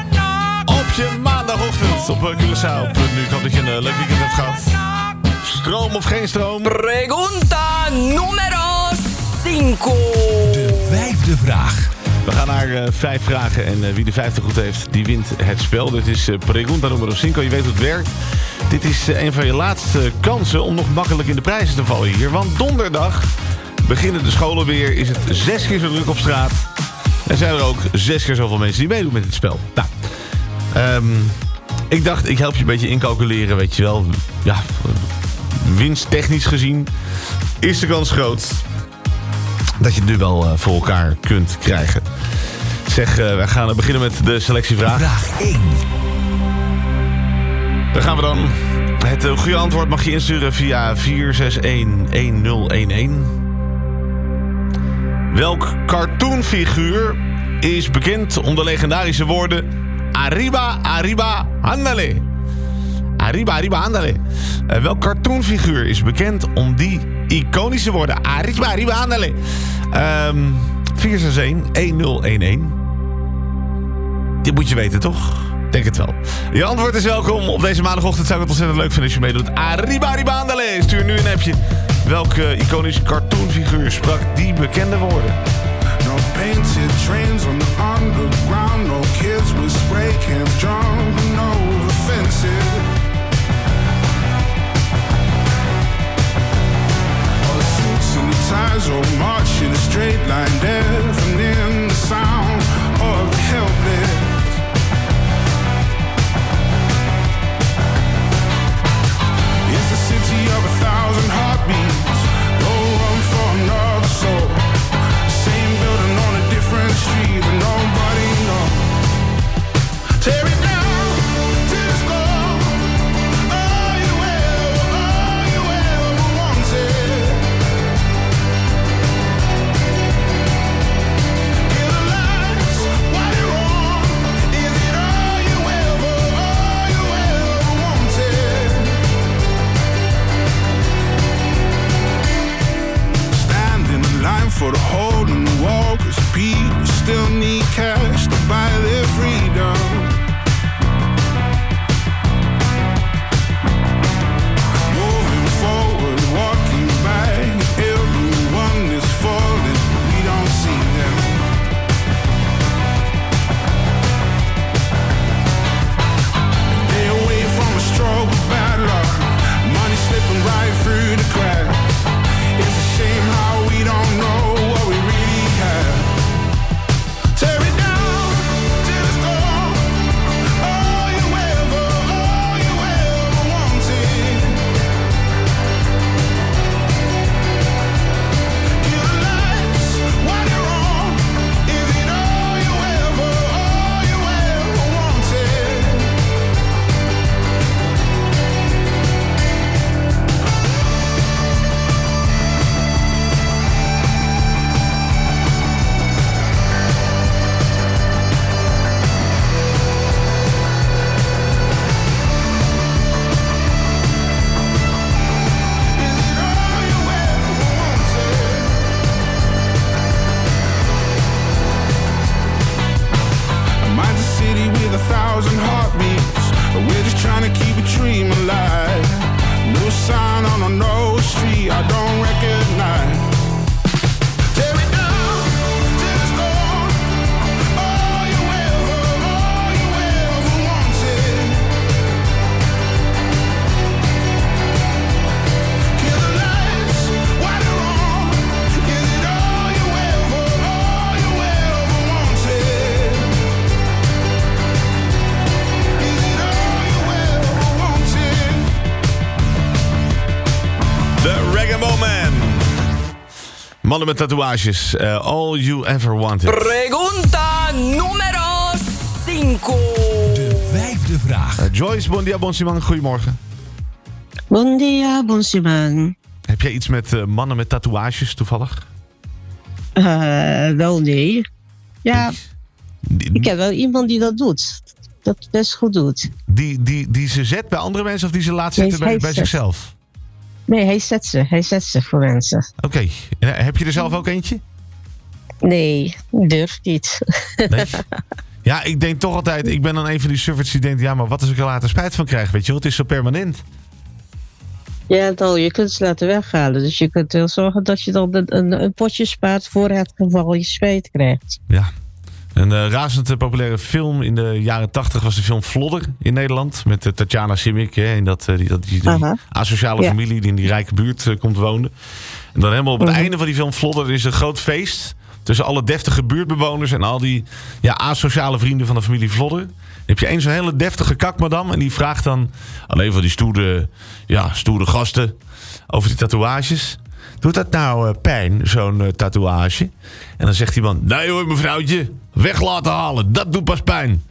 Op je maandagochtend op Curaçao.nu. Ik hoop dat je een leuk weekend hebt gehad. Stroom of geen stroom? Pregunta numero 5. De 5e vraag. We gaan naar 5 vragen en wie de 5e goed heeft, die wint het spel. Dit is Pregunta numero 5. Je weet hoe het werkt. Dit is een van je laatste kansen om nog makkelijk in de prijzen te vallen hier. Want donderdag beginnen de scholen weer. Is het 6 keer zo druk op straat. En zijn er ook 6 keer zoveel mensen die meedoen met het spel. Nou, ik dacht, ik help je een beetje incalculeren, weet je wel. Ja, winsttechnisch gezien is de kans groot dat je het nu wel voor elkaar kunt krijgen. Zeg, wij gaan beginnen met de selectievraag. Vraag 1. Daar gaan we dan. Het goede antwoord mag je insturen via 461-1011. Welk cartoonfiguur is bekend om de legendarische woorden Arriba, arriba, andale. Arriba, arriba, andale. Welk cartoonfiguur is bekend om die iconische woorden Arriba, arriba, andale? 461-1011. Dit moet je weten, toch? Denk het wel. Je antwoord is welkom. Op deze maandagochtend zou ik het ontzettend leuk vinden als je meedoet. Arriba, arriba, andale. Stuur nu een appje. Welke iconische cartoonfiguur sprak die bekende woorden? No painted trains on the underground. No kids with spray cans jumping over fences. All the suits and the ties all march in a straight line, deafening the sound of the helpless. It's the city of 1,000 heartbeats. No room for another soul. Same building on a different street, but nobody knows. Tear it down till it's gone. All you ever wanted. Kill the lights while you're on. Is it all you ever wanted? Stand in the line for the hole in the wall, 'cause people still need cash to buy their freedom. Moving forward, walking back, everyone is falling, we don't see them. They away from a stroke of bad luck, money slipping right through the cracks. It's a shame how we don't know what we really have. Tear it down till it's gone. All you ever wanted. Kill the lights while you're on. Is it all you ever wanted? Mine's a city with 1,000 heartbeats. We're just trying to keep a dream alive. No sign on a no street I don't recognize. Tear it down till it's gone. All you ever wanted. Kill the lights while you're on. Is it all you ever wanted? The Reggae Man. Mannen met tatoeages. All you ever wanted. Pregunta numero 5. De vijfde vraag. Joyce, bon dia, bon Simon. Goedemorgen. Bon dia, bon Simon. Heb jij iets met mannen met tatoeages toevallig? Wel nee. Ja, ik heb wel iemand die dat doet. Dat best goed doet. Die ze zet bij andere mensen of die ze laat zetten bij zichzelf? Nee, hij zet ze voor mensen. Oké. Heb je er zelf ook eentje? Nee, durf niet. Nee? Ja, ik denk toch altijd, ik ben dan een van die sufferts die denkt, ja, maar wat als ik er later spijt van krijg, weet je wel? Het is zo permanent. Ja, nou, je kunt ze laten weghalen. Dus je kunt wel zorgen dat je dan een potje spaart voor het geval je spijt krijgt. Ja. Een razend populaire film in de jaren 80 was de film Vlodder in Nederland. Met Tatjana Simic, en die asociale familie die in die rijke buurt komt wonen. En dan helemaal op het einde van die film Vlodder is een groot feest tussen alle deftige buurtbewoners en al die asociale vrienden van de familie Vlodder. Dan heb je één zo'n hele deftige kakmadam en die vraagt dan alleen voor die stoere gasten over die tatoeages. Doet dat nou pijn, zo'n tatoeage? En dan zegt die man, nee hoor mevrouwtje, weg laten halen, dat doet pas pijn.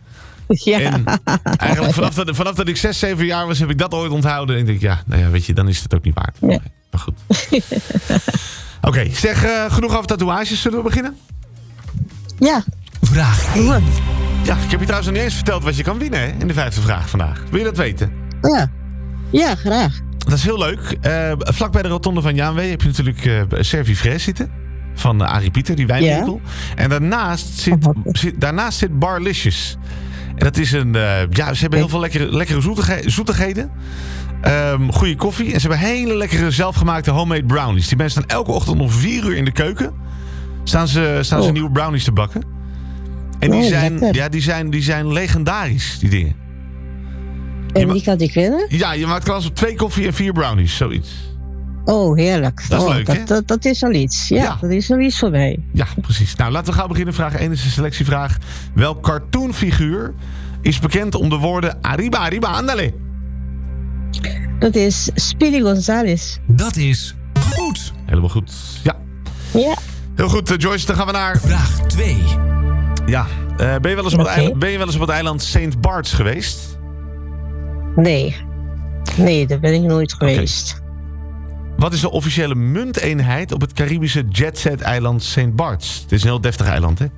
Ja. En eigenlijk vanaf dat ik 6, 7 jaar was, heb ik dat ooit onthouden. En ik denk, weet je, dan is het ook niet waard. Ja. Maar goed. Oké, zeg, genoeg over tatoeages. Zullen we beginnen? Ja. Vraag 1. Ja, ik heb je trouwens nog niet eens verteld wat je kan winnen, hè, in de 5e vraag vandaag. Wil je dat weten? Ja, graag. Dat is heel leuk. Vlak bij de rotonde van Jaanwee heb je natuurlijk Servifres zitten. Van Arie Pieter, die wijnwinkel. En daarnaast zit Barlicious. En dat is een... ze hebben heel veel lekkere zoetigheden. Goede koffie. En ze hebben hele lekkere zelfgemaakte homemade brownies. Die mensen staan elke ochtend om 4 uur in de keuken. Staan ze nieuwe brownies te bakken. En die zijn legendarisch, die dingen. En wie kan ik winnen? Ja, je maakt kans op 2 koffie en 4 brownies, zoiets. Oh, heerlijk. Dat is leuk, hè? Dat is al iets. Ja, dat is al iets voor mij. Ja, precies. Nou, laten we gauw beginnen. Vraag 1 is een selectievraag. Welk cartoonfiguur is bekend om de woorden Arriba, Arriba, andale? Dat is Speedy Gonzales. Dat is goed. Helemaal goed. Ja. Heel goed, Joyce. Dan gaan we naar... Vraag 2. Ja. Ben je wel eens op het eiland St. Barts geweest? Nee, daar ben ik nooit geweest. Okay. Wat is de officiële munteenheid op het Caribische jetset-eiland St. Barts? Het is een heel deftig eiland, hè?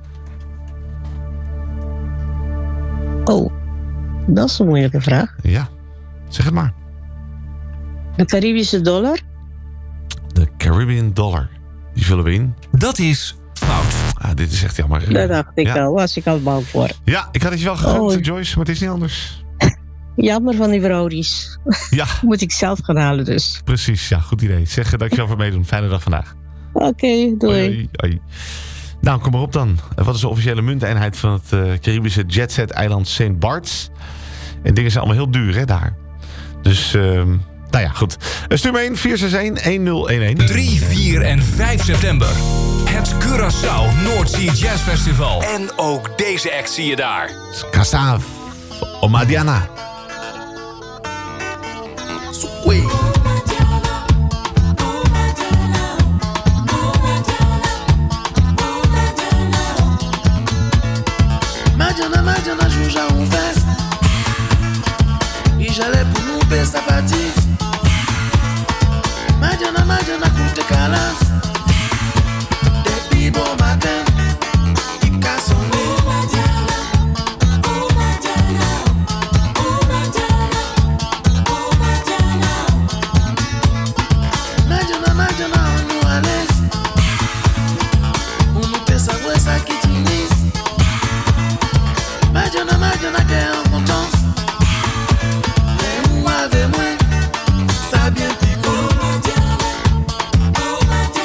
Oh, dat is een moeilijke vraag. Ja, zeg het maar. De Caribische dollar? De Caribbean dollar. Die vullen we in. Dat is fout. Dit is echt jammer. Dat dacht ik al, was ik al bang voor. Ja, ik had het je wel gegund, Joyce, maar het is niet anders. Jammer van die brodies. Ja. Moet ik zelf gaan halen dus. Precies, ja, goed idee. Zeg dankjewel voor meedoen. Fijne dag vandaag. Oké, doei. Hoi. Nou, kom maar op dan. Wat is de officiële munteenheid van het Caribische jetset-eiland St. Barts? En dingen zijn allemaal heel duur, hè, daar. Dus, nou ja, goed. Stuur me in, 461-1011. 3, 4 en 5 september. Het Curaçao North Sea Jazz Festival. En ook deze act zie je daar. Kassav. Omadiana. Sukwe. Madjana, juja un vest. E j'allais pour nous payer sa partie. Madjana, coûte calaf. Depuis bon matin, il casse son nez. Madjana, que en contence. Mais où avec moi, ça bien pico.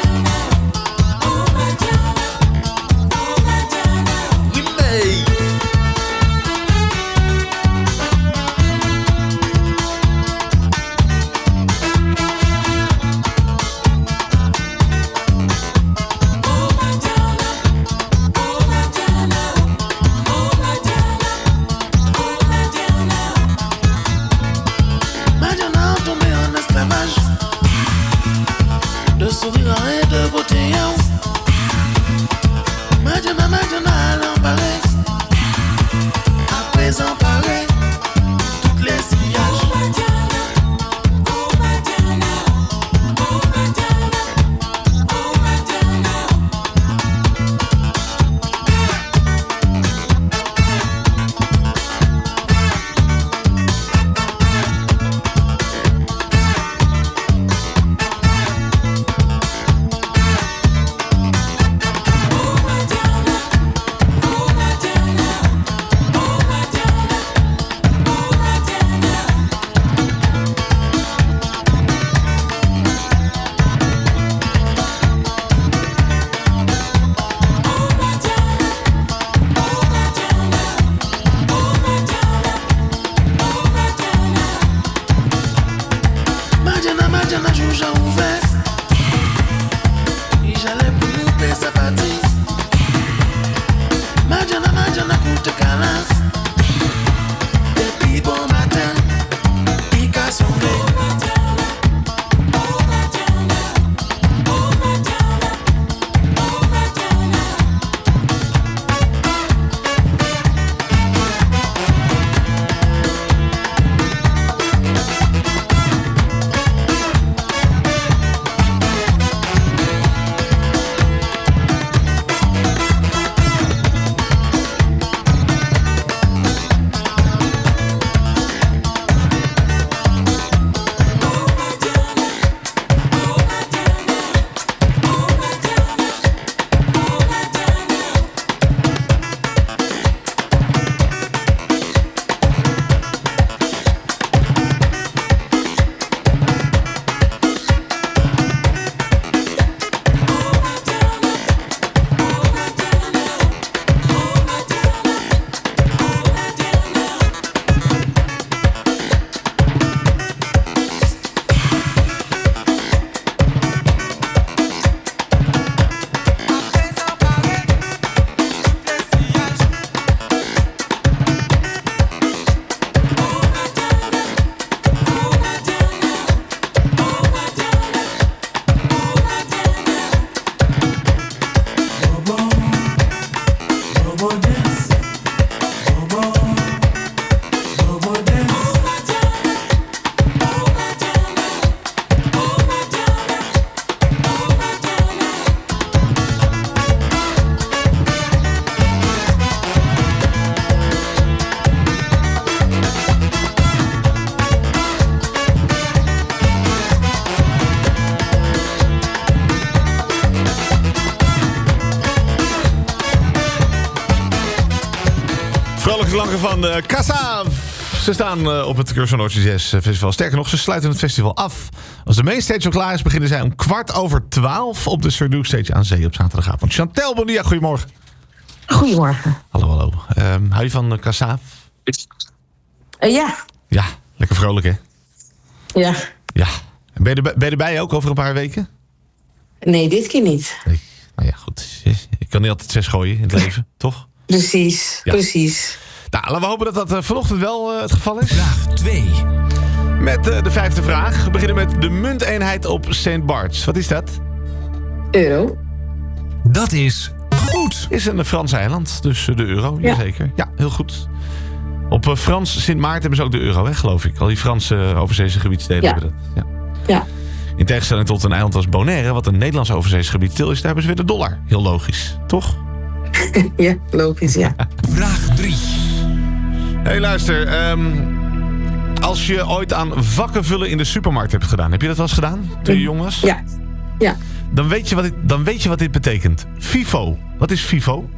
vrolijke klanken van Casa. Ze staan op het Curaçao Noordzee Jazz Festival. Sterker nog, ze sluiten het festival af. Als de mainstage al klaar is, beginnen zij om 12:15 op de Sir Duke Stage aan zee op zaterdagavond. Chantel Bonilla, goedemorgen. Goedemorgen. Hallo. Hou je van Casa? Ja. Ja, lekker vrolijk hè? Ja. Ja. Ben je erbij ook over een paar weken? Nee, dit keer niet. Nee. Nou ja, goed. Ik kan niet altijd 6 gooien in het leven, toch? Precies. Nou, laten we hopen dat dat vanochtend wel het geval is. Vraag 2. Met de 5e vraag. We beginnen met de munteenheid op St. Bart's. Wat is dat? Euro. Dat is goed. Is een Frans eiland, dus de euro, Ja. jazeker. Ja, heel goed. Op Frans Sint Maarten hebben ze ook de euro, hè, geloof ik. Al die Franse overzeese gebiedsdelen hebben dat. Ja. In tegenstelling tot een eiland als Bonaire, wat een Nederlands overzees gebiedsdeel is, daar hebben ze weer de dollar. Heel logisch, toch? Ja, logisch, ja. Vraag 3. Hey, luister. Als je ooit aan vakken vullen in de supermarkt hebt gedaan, heb je dat wel eens gedaan toen je jong was? Ja. Dan weet je wat dit betekent. FIFO. Wat is FIFO?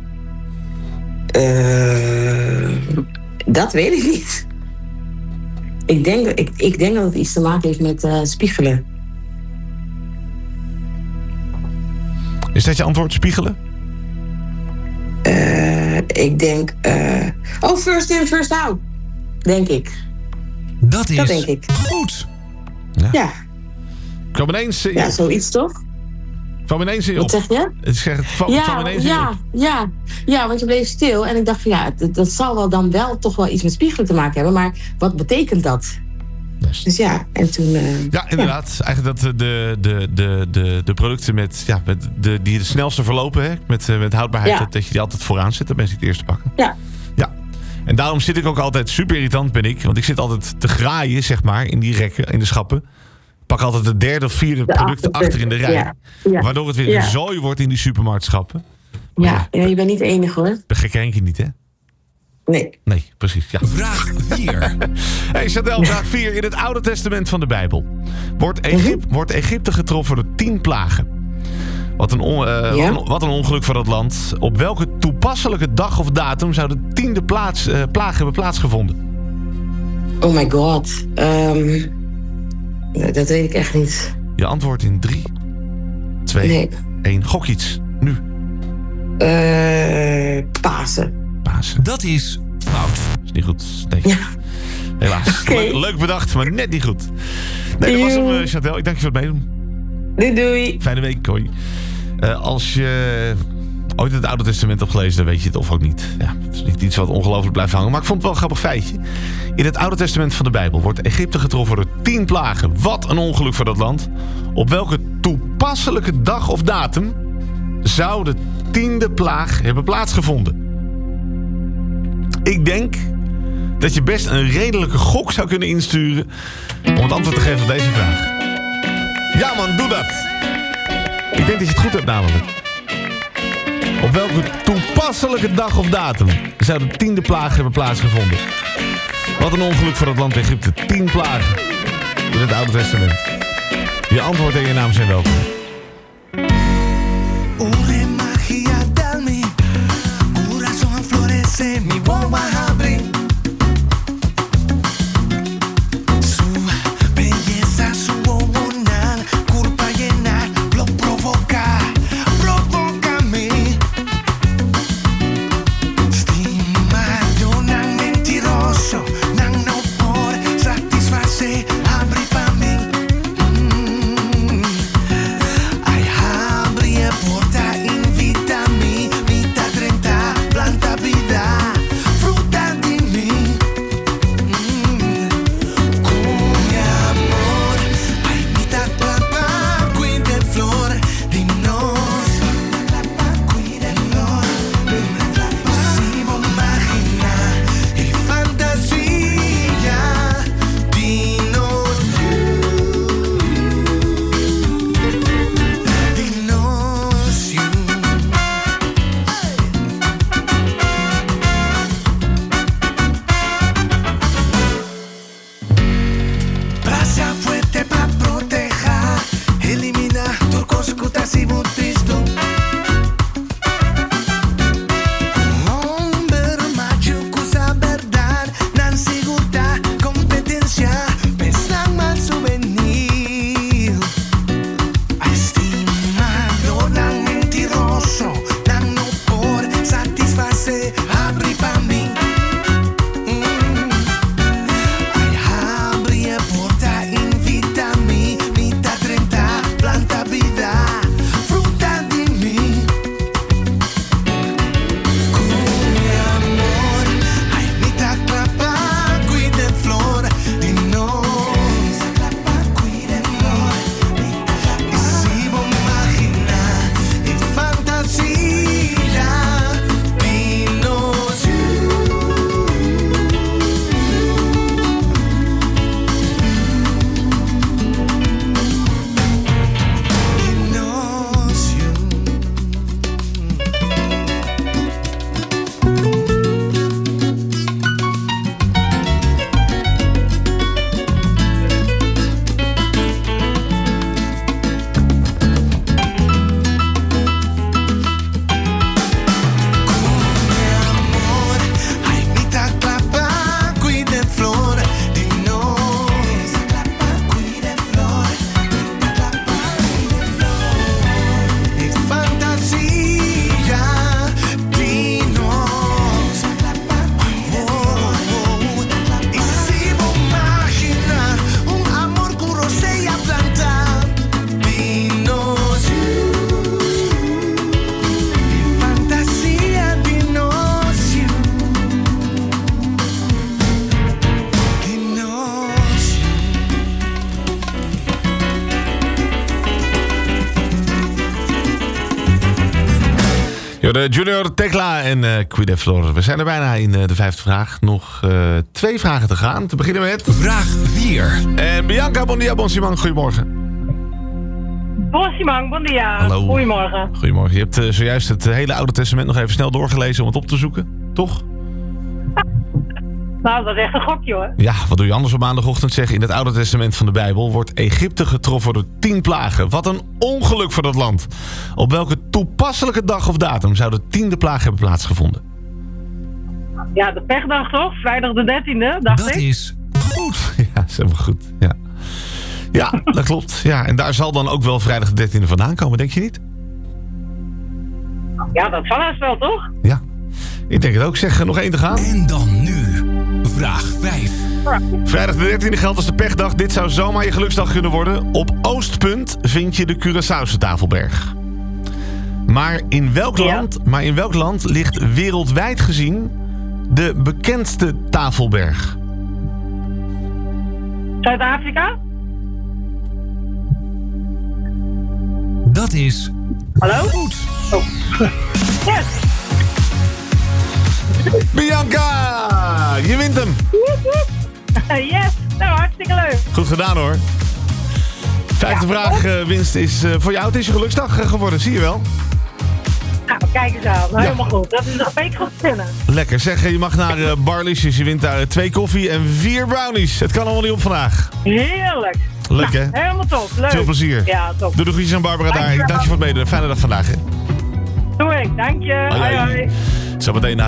Dat weet ik niet. Ik denk dat het iets te maken heeft met spiegelen. Is dat je antwoord, spiegelen? Ik denk... first in, first out. Denk ik. Dat denk ik. Goed. Ja. Kwam ineens... Ja, zoiets toch? Kwam ineens in je op. Wat zeg je? Ik zeg, het kwam ineens in je op. Ja, want je bleef stil. En ik dacht van dat zal wel dan wel toch wel iets met spiegelen te maken hebben. Maar wat betekent dat? Yes. Dus ja, en toen... ja, inderdaad. Ja. Eigenlijk dat de producten die het snelste verlopen, hè, met houdbaarheid, dat je die altijd vooraan zet. Dan ben je het eerste pakken. Ja. En daarom zit ik ook altijd, super irritant ben ik, want ik zit altijd te graaien, zeg maar, in die rekken, in de schappen. Pak altijd het 3e of 4e product achter in de rij. Ja. Waardoor het weer een zooi wordt in die supermarktschappen. Ja, je bent niet de enige hoor. De gek Henkie niet, hè? Nee, precies. Ja. Vraag 4. Hey, Chantal, vraag 4. In het Oude Testament van de Bijbel wordt Egypte getroffen door 10 plagen. Wat een ongeluk voor dat land. Op welke toepasselijke dag of datum zou de 10e plaag hebben plaatsgevonden? Oh my god. Dat weet ik echt niet. Je antwoord in 3, 2, 1. Gok iets. Nu. Pasen. Dat is fout. Is niet goed. Nee. Ja. Helaas. Okay. Leuk bedacht, maar net niet goed. Nee, dat was hem, Chantal. Ik dank je voor het meedoen. Doei. Fijne week, hoi. Als je ooit het Oude Testament hebt gelezen, dan weet je het of ook niet. Ja, het is niet iets wat ongelooflijk blijft hangen. Maar ik vond het wel een grappig feitje. In het Oude Testament van de Bijbel wordt Egypte getroffen door 10 plagen. Wat een ongeluk voor dat land. Op welke toepasselijke dag of datum zou de 10e plaag hebben plaatsgevonden? Ik denk dat je best een redelijke gok zou kunnen insturen om het antwoord te geven op deze vraag. Ja man, doe dat! Ik denk dat je het goed hebt namelijk. Op welke toepasselijke dag of datum zou de 10e plaag hebben plaatsgevonden? Wat een ongeluk voor het land Egypte. 10 plagen in het Oude Testament. Je antwoord en je naam zijn welkom. Mi bomba abre su belleza, su hormonal culpa llenar lo provoca, provócame. Stimado, nan mentiroso, nan no por satisfacer, abre pa' mí. se abre para mí. Ay, abre porta, invita a mí. Vita 30, planta vida, fruta de mí. Con mi amor, ay, vita clapa, cuide flor de nos. Cuide flor. E si vos imagina, e fantasia, pinos De Junior Tekla en Cuide Flor. We zijn er bijna in de vijfde vraag. Nog 2 vragen te gaan. Te beginnen met... Vraag 4. En Bianca, bon dia, bon Simang. Goedemorgen. Bon Simang, bon dia. Hallo. Goedemorgen. Goedemorgen. Je hebt zojuist het hele Oude Testament nog even snel doorgelezen om het op te zoeken. Toch? Nou, dat is echt een gokje hoor. Ja, wat doe je anders op maandagochtend? Zeg, in het Oude Testament van de Bijbel wordt Egypte getroffen door 10 plagen. Wat een ongeluk voor dat land. Op welke toepasselijke dag of datum zou de 10e plaag hebben plaatsgevonden? Ja, de pechdag toch? Vrijdag de 13e, dacht ik. Dat is goed. Ja, dat is helemaal goed. Ja. Ja, dat klopt. Ja, en daar zal dan ook wel vrijdag de 13e vandaan komen, denk je niet? Ja, dat zal haast wel, toch? Ja, ik denk het ook. Zeg, nog 1 te gaan. En dan nu, vraag 5. Vrijdag de 13e geldt als de pechdag. Dit zou zomaar je geluksdag kunnen worden. Op Oostpunt vind je de Curaçaose Tafelberg. Maar in welk land ligt wereldwijd gezien de bekendste tafelberg? Zuid-Afrika? Dat is... Hallo? Goed. Oh. Yes! Bianca, je wint hem. Yes, nou hartstikke leuk. Goed gedaan hoor. Vijfde vraag winst is voor jou. Het is je geluksdag geworden, zie je wel. Nou, kijk eens aan. Nou, helemaal goed. Dat is nog een week goed zinnen. Lekker. Zeg, je mag naar Barley's. Je wint daar 2 koffie en 4 brownies. Het kan allemaal niet op vandaag. Heerlijk. Leuk hè? Helemaal top. Leuk. Veel plezier. Ja, top. Doe de groetjes aan Barbara daar. Dank je voor het meedoen. Fijne dag vandaag hè. Doe ik. Dank je. Hoi hoi. Zometeen na